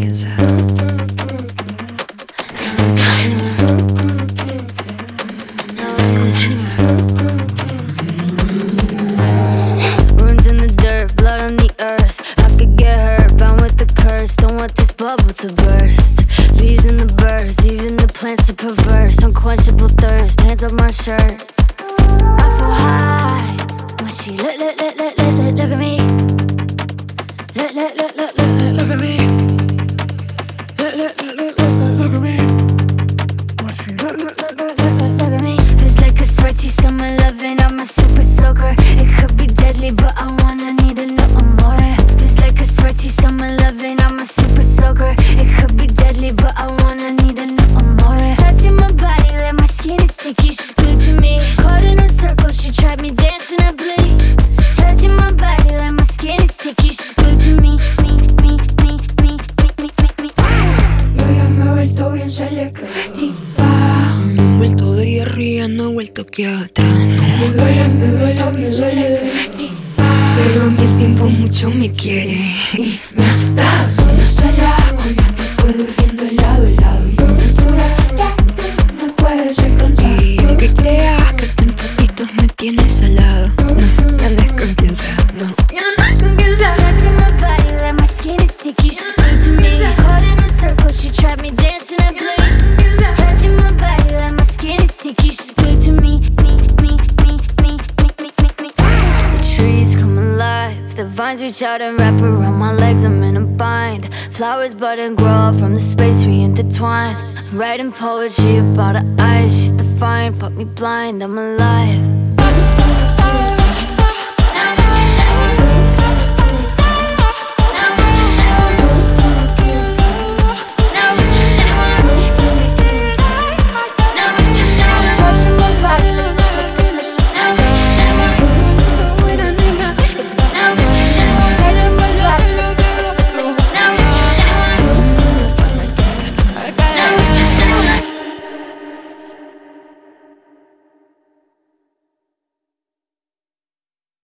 confianza. Runes in the dirt, blood on the earth. I could get hurt, bound with the curse. Don't want this bubble to burst. Bees and the birds, even the plants are perverse. Unquenchable thirst, hands up my shirt. I feel high when she look at me. Look at me. Look at me. When she look at me. It's like a sweaty summer loving. I'm a super soaker. It could be deadly, but I wanna need a no more. It's like a sweaty summer loving. I'm a super soaker. It could be deadly, but I wanna need a no more. Touching my body like my skin is sticky. She's glued to me. Caught in a circle, she tried me dancing a bleed. Touching my body like my skin is sticky. She's glued to me. Yo ya me he vuelto bien selectiva. No he vuelto de guerrilla, no he vuelto aquí atrás. Yo ya me he vuelto bien selectiva. Pero a mí el tiempo mucho me quiere y me ha dado Una sola con la que puedo ir viendo lado a lado. Y una altura ya no puede ser cansada. y aunque creas que hasta en poquitos me tienes al lado, no, ya no es confianza, no. Touching my body like my skin is sticky. She's glued to me. Caught in a circle, she tried me dancing a bleed. Touching my body like my skin is sticky. She's glued to me. The trees come alive. The vines reach out and wrap around my legs. I'm in a bind. Flowers bud and grow up from the space we intertwine. I'm writing poetry about her eyes. She's defined. Fuck me blind. I'm alive.